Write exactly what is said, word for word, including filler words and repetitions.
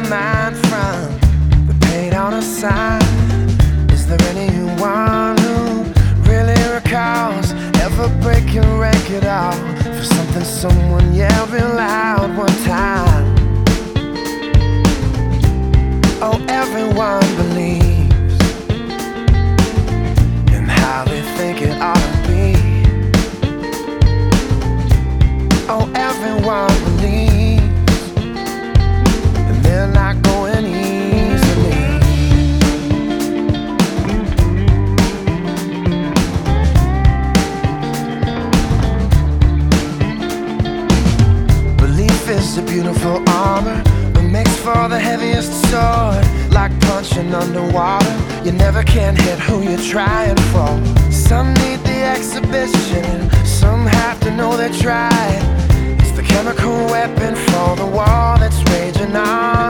mind from the paint on a sign? Is there anyone who really recalls ever breaking record out for something someone yelled real loud one time? Oh, everyone believes in how they think it ought to be. Oh, everyone believes, and they're not going easily. Belief is a beautiful armor, but makes for the heaviest sword. Like punching underwater, you never can hit who you're trying for. Some need the exhibition, some have to know they tried. It's the chemical weapon for the war that's raging on.